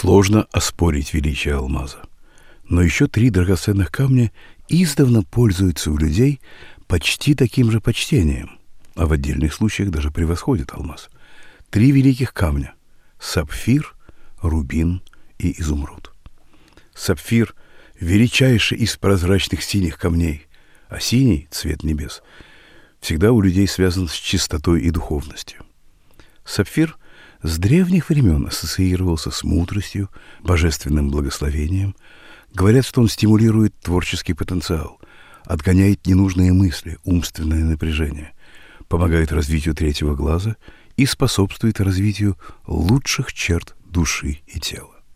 Сложно оспорить величие алмаза. Но еще 3 драгоценных камня издавна пользуются у людей почти таким же почтением, а в отдельных случаях даже превосходят алмаз. 3 великих камня – сапфир, рубин и изумруд. Сапфир – величайший из прозрачных синих камней, а синий – цвет небес – всегда у людей связан с чистотой и духовностью. Сапфир с древних времен ассоциировался с мудростью, божественным благословением. Говорят, что он стимулирует творческий потенциал, отгоняет ненужные мысли, умственное напряжение, помогает развитию 3-го глаза и способствует развитию лучших черт души и тела.